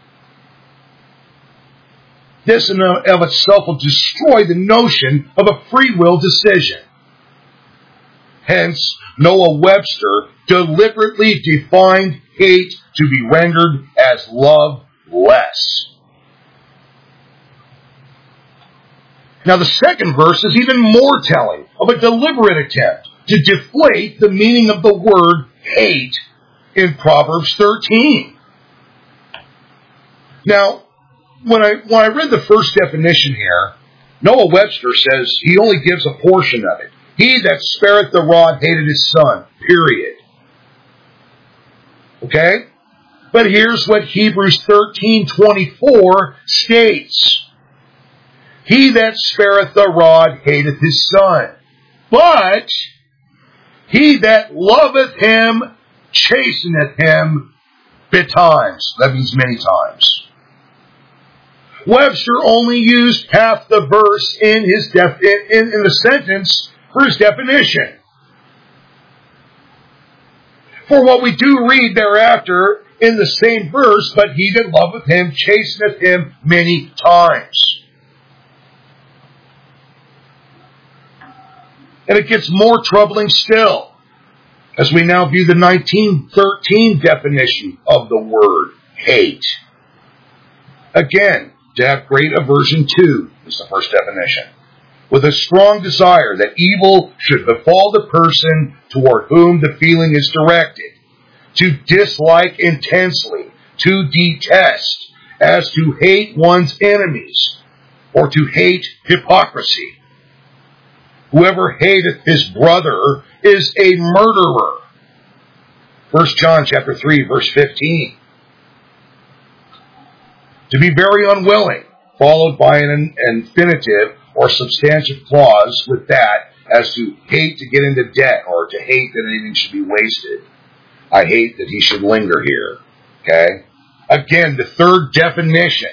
This in and of itself will destroy the notion of a free will decision. Hence, Noah Webster deliberately defined hate to be rendered as love less. Now the second verse is even more telling of a deliberate attempt to deflate the meaning of the word hate in Proverbs 13. Now, when I read the first definition here, Noah Webster says he only gives a portion of it. He that spareth the rod hated his son, period. Okay? But here's what Hebrews 13:24 states. He that spareth the rod hateth his son. But he that loveth him chasteneth him betimes. That means many times. Webster only used half the verse in his in the sentence for his definition. For what we do read thereafter in the same verse, but he that loveth him chasteneth him many times. And it gets more troubling still, as we now view the 1913 definition of the word hate. Again, to have great aversion to is the first definition. With a strong desire that evil should befall the person toward whom the feeling is directed. To dislike intensely, to detest, as to hate one's enemies, or to hate hypocrisy. Whoever hateth his brother is a murderer. 1 John chapter 3, verse 15. To be very unwilling, followed by an infinitive or substantive clause with that, as to hate to get into debt, or to hate that anything should be wasted. I hate that he should linger here. Okay? Again, the third definition,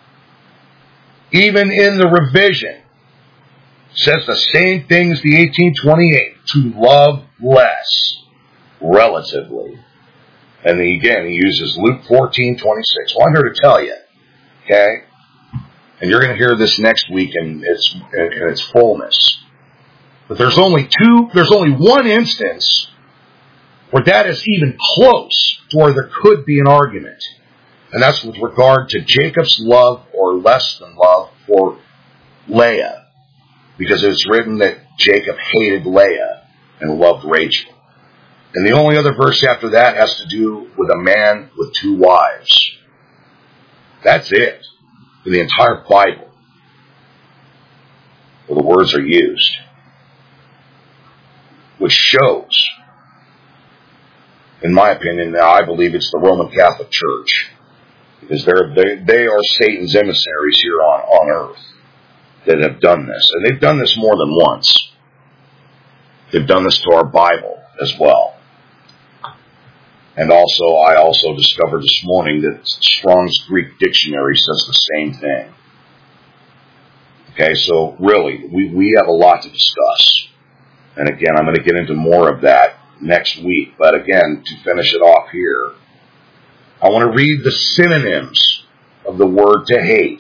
even in the revision, says the same thing as the 1828, to love less, relatively. And then again, he uses Luke 14:26. Well, I'm here to tell you, okay? And you're going to hear this next week in its fullness. But there's only one instance where that is even close to where there could be an argument. And that's with regard to Jacob's love or less than love for Leah. Because it's written that Jacob hated Leah and loved Rachel. And the only other verse after that has to do with a man with two wives. That's it in the entire Bible where the words are used. Which shows, in my opinion, now I believe it's the Roman Catholic Church. Because they are Satan's emissaries here on earth that have done this. And they've done this more than once. They've done this to our Bible as well. And I also discovered this morning that Strong's Greek Dictionary says the same thing. Okay, so really, we have a lot to discuss. And again, I'm going to get into more of that next week. But again, to finish it off here, I want to read the synonyms of the word to hate.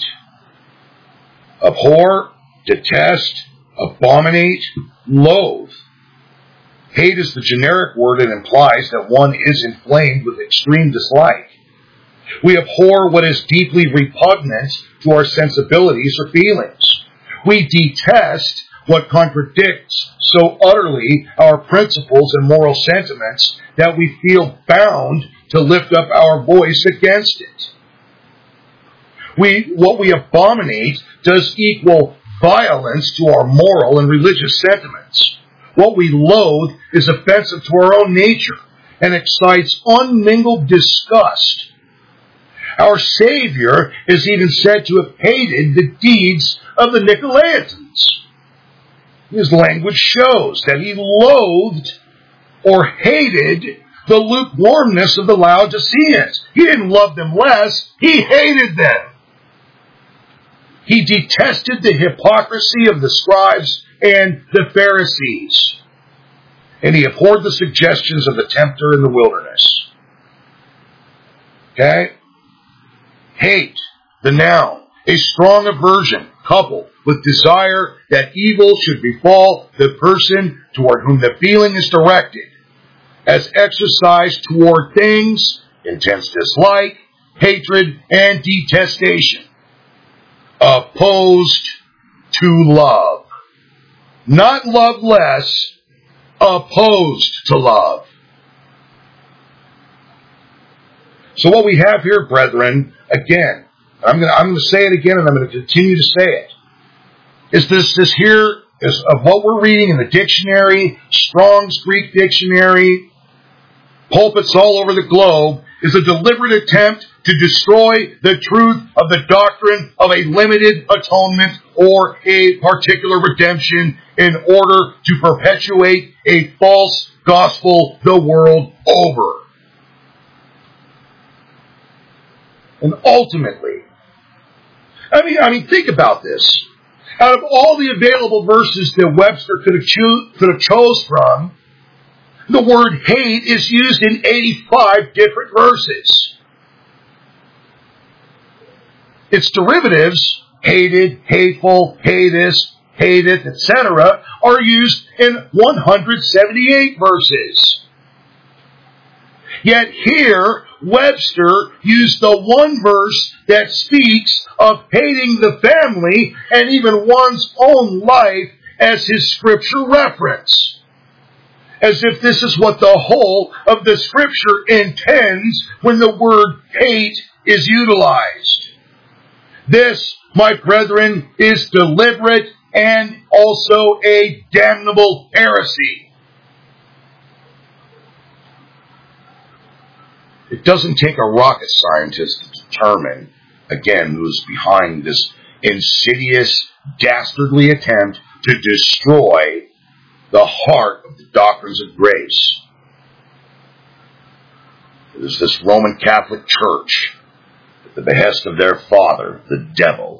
Abhor, detest, abominate, loathe. Hate is the generic word and implies that one is inflamed with extreme dislike. We abhor what is deeply repugnant to our sensibilities or feelings. We detest what contradicts so utterly our principles and moral sentiments that we feel bound to lift up our voice against it. What we abominate does equal violence to our moral and religious sentiments. What we loathe is offensive to our own nature and excites unmingled disgust. Our Savior is even said to have hated the deeds of the Nicolaitans. His language shows that he loathed or hated the lukewarmness of the Laodiceans. He didn't love them less, he hated them. He detested the hypocrisy of the scribes and the Pharisees. And he abhorred the suggestions of the tempter in the wilderness. Okay? Hate, the noun, a strong aversion coupled with desire that evil should befall the person toward whom the feeling is directed, as exercised toward things, intense dislike, hatred, and detestation. Opposed to love. Not love less, opposed to love. So what we have here, brethren, again, I'm going to say it again and I'm going to continue to say it, is this here is of what we're reading in the dictionary, Strong's Greek Dictionary, pulpits all over the globe, is a deliberate attempt to destroy the truth of the doctrine of a limited atonement or a particular redemption in order to perpetuate a false gospel the world over. And ultimately, I mean, think about this. Out of all the available verses that Webster could have chose from, The word hate is used in 85 different verses. Its derivatives, hated, hateful, hatest, hateth, etc., are used in 178 verses. Yet here, Webster used the one verse that speaks of hating the family and even one's own life as his scripture reference, as if this is what the whole of the scripture intends when the word hate is utilized. This, my brethren, is deliberate and also a damnable heresy. It doesn't take a rocket scientist to determine, again, who's behind this insidious, dastardly attempt to destroy the heart of the doctrines of grace. It is this Roman Catholic Church, at the behest of their father, the devil.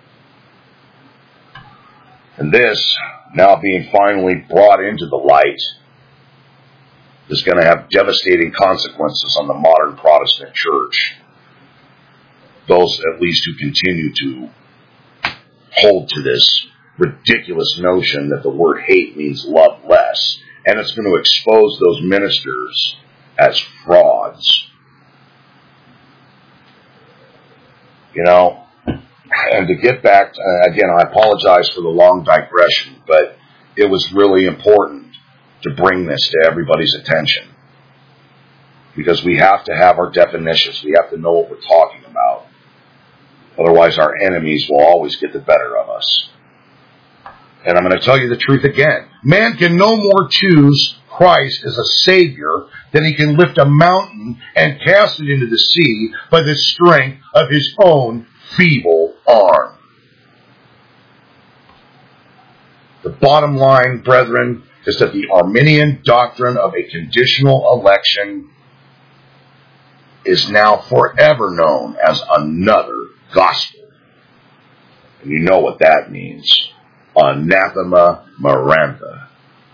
And this, now being finally brought into the light, is going to have devastating consequences on the modern Protestant church. Those, at least, who continue to hold to this ridiculous notion that the word hate means love less. And it's going to expose those ministers as frauds. You know, and to get back, again, I apologize for the long digression, but it was really important to bring this to everybody's attention. Because we have to have our definitions. We have to know what we're talking about. Otherwise, our enemies will always get the better of us. And I'm going to tell you the truth again. Man can no more choose Christ as a Savior than he can lift a mountain and cast it into the sea by the strength of his own feeble arm. The bottom line, brethren, is that the Arminian doctrine of a conditional election is now forever known as another gospel. And you know what that means. Anathema Marantha.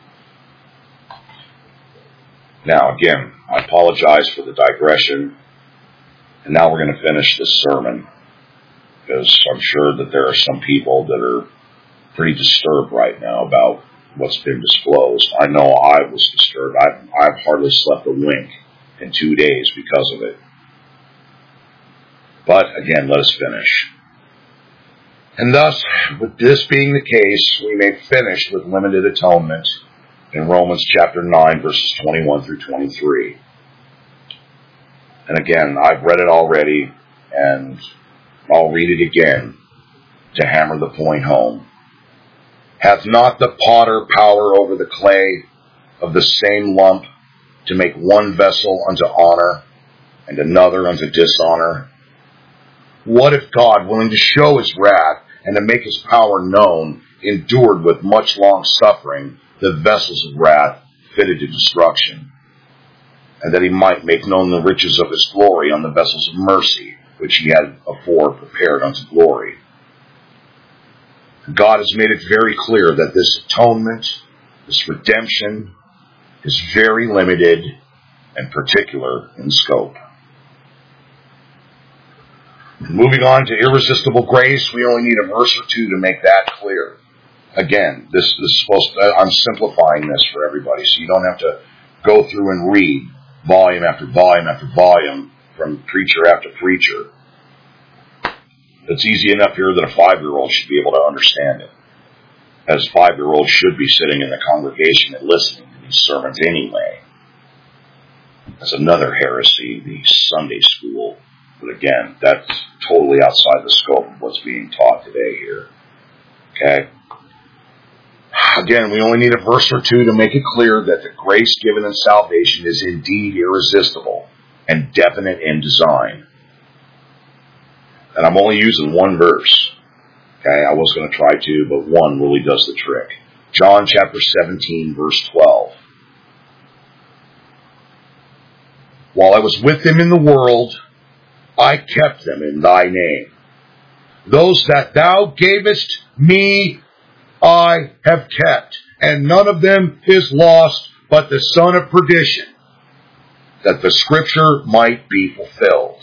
Now, again, I apologize for the digression. And now we're going to finish this sermon. Because I'm sure that there are some people that are pretty disturbed right now about what's been disclosed. I know I was disturbed. I've hardly slept a wink in 2 days because of it. But again, let us finish. And thus, with this being the case, we may finish with limited atonement in Romans chapter 9, verses 21 through 23. And again, I've read it already, and I'll read it again to hammer the point home. Hath not the potter power over the clay of the same lump to make one vessel unto honor and another unto dishonor? What if God, willing to show his wrath and to make his power known, endured with much long suffering the vessels of wrath fitted to destruction, and that he might make known the riches of his glory on the vessels of mercy, which he had afore prepared unto glory? God has made it very clear that this atonement, this redemption, is very limited and particular in scope. Moving on to irresistible grace, we only need a verse or two to make that clear. Again, this is supposed to, I'm simplifying this for everybody, so you don't have to go through and read volume after volume after volume from preacher after preacher. It's easy enough here that a 5-year-old should be able to understand it, as 5-year-olds should be sitting in the congregation and listening to these sermons anyway. That's another heresy, the Sunday school. But again, that's totally outside the scope of what's being taught today here. Okay? Again, we only need a verse or two to make it clear that the grace given in salvation is indeed irresistible and definite in design. And I'm only using one verse. Okay, I was going to try two, but one really does the trick. John chapter 17, verse 12. While I was with them in the world, I kept them in thy name. Those that thou gavest me, I have kept, and none of them is lost, but the son of perdition, that the scripture might be fulfilled.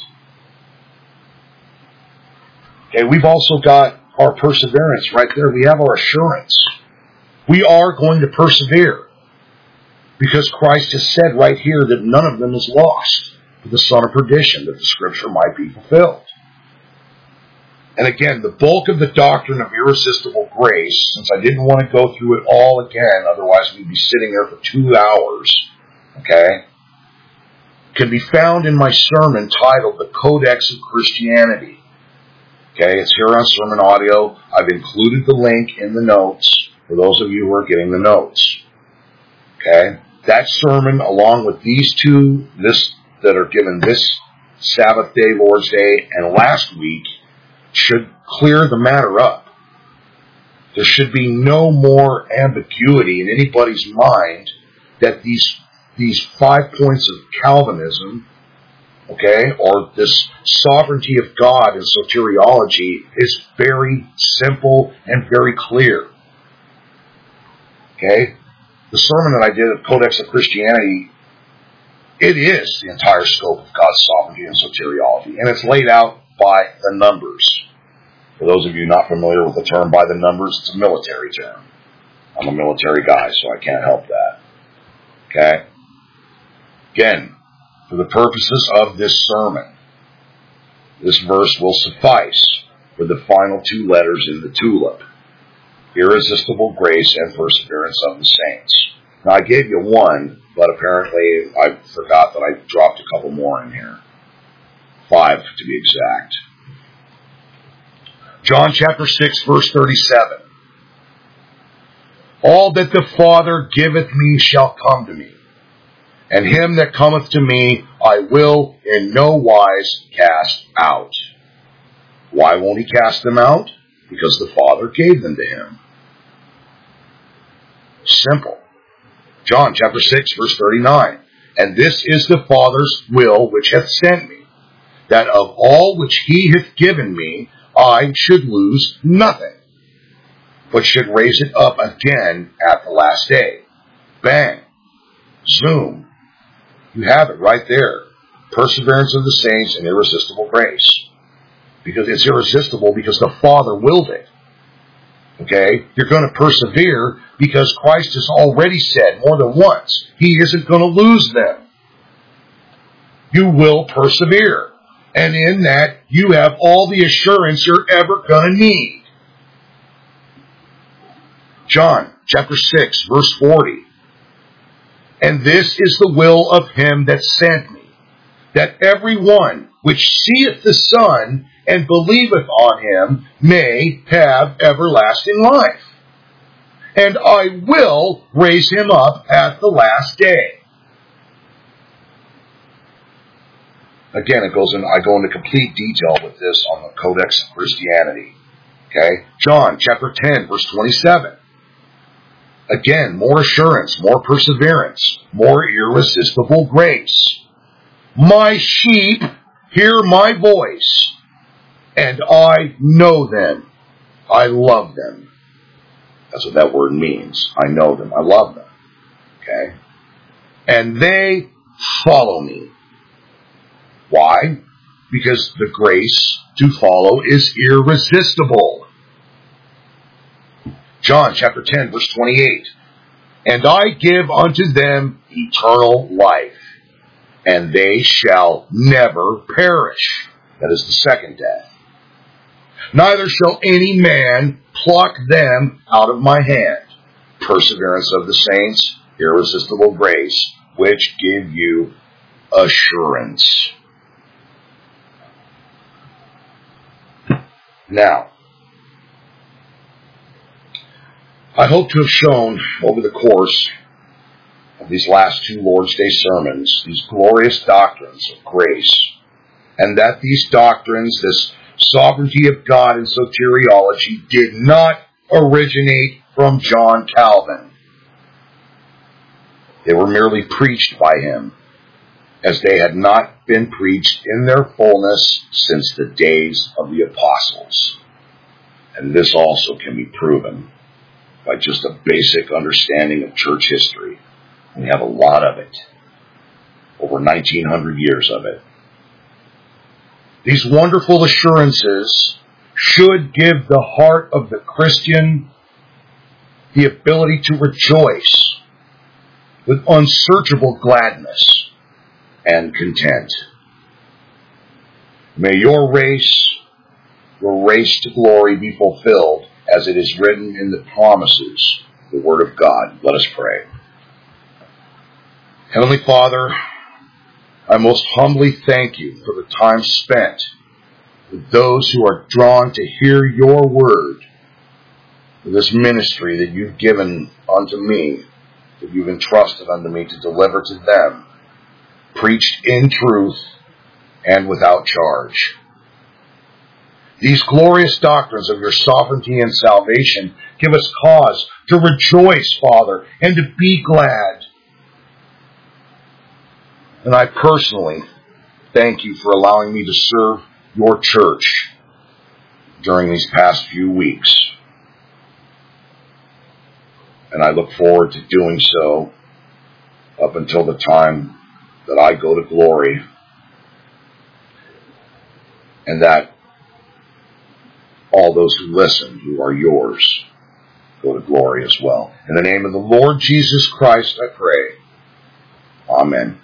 Okay, we've also got our perseverance right there. We have our assurance. We are going to persevere, because Christ has said right here that none of them is lost, but the son of perdition, that the scripture might be fulfilled. And again, the bulk of the doctrine of irresistible grace, since I didn't want to go through it all again, otherwise we'd be sitting there for 2 hours, okay, can be found in my sermon titled The Codex of Christianity. Okay, it's here on Sermon Audio. I've included the link in the notes for those of you who are getting the notes. Okay, that sermon, along with these two that are given this Sabbath day, Lord's Day, and last week, should clear the matter up. There should be no more ambiguity in anybody's mind that these 5 points of Calvinism, okay, or this sovereignty of God in soteriology is very simple and very clear. Okay? The sermon that I did at Codex of Christianity, it is the entire scope of God's sovereignty and soteriology, and it's laid out by the numbers. For those of you not familiar with the term by the numbers, it's a military term. I'm a military guy, so I can't help that. Okay? Again, for the purposes of this sermon, this verse will suffice for the final 2 letters in the tulip: irresistible grace and perseverance of the saints. Now, I gave you one, but apparently I forgot that I dropped a couple more in here. 5 to be exact. John chapter 6, verse 37. All that the Father giveth me shall come to me, and him that cometh to me I will in no wise cast out. Why won't he cast them out? Because the Father gave them to him. Simple. John chapter 6, verse 39. And this is the Father's will which hath sent me, that of all which he hath given me I should lose nothing, but should raise it up again at the last day. Bang. Zoom. You have it right there. Perseverance of the saints and irresistible grace. Because it's irresistible because the Father willed it. Okay? You're going to persevere because Christ has already said more than once, he isn't going to lose them. You will persevere. And in that, you have all the assurance you're ever going to need. John chapter 6, verse 40. And this is the will of him that sent me, that every one which seeth the Son and believeth on him may have everlasting life. And I will raise him up at the last day. Again, I go into complete detail with this on the Codex of Christianity. Okay? John chapter 10, verse 27. Again, more assurance, more perseverance, more irresistible grace. My sheep hear my voice, and I know them. I love them. That's what that word means. I know them. I love them. Okay? And they follow me. Why? Because the grace to follow is irresistible. John chapter 10, verse 28. And I give unto them eternal life, and they shall never perish. That is the second death. Neither shall any man pluck them out of my hand. Perseverance of the saints, irresistible grace, which give you assurance. Now, I hope to have shown over the course of these last 2 Lord's Day sermons these glorious doctrines of grace, and that these doctrines, this sovereignty of God in soteriology, did not originate from John Calvin. They were merely preached by him, as they had not been preached in their fullness since the days of the apostles. And this also can be proven by just a basic understanding of church history. We have a lot of it. Over 1,900 years of it. These wonderful assurances should give the heart of the Christian the ability to rejoice with unsearchable gladness and content. May your race to glory, be fulfilled as it is written in the promises, the Word of God. Let us pray. Heavenly Father, I most humbly thank you for the time spent with those who are drawn to hear your word, for this ministry that you've given unto me, that you've entrusted unto me to deliver to them, preached in truth and without charge. These glorious doctrines of your sovereignty and salvation give us cause to rejoice, Father, and to be glad. And I personally thank you for allowing me to serve your church during these past few weeks. And I look forward to doing so up until the time that I go to glory, and that all those who listen, who are yours, go to glory as well. In the name of the Lord Jesus Christ, I pray. Amen.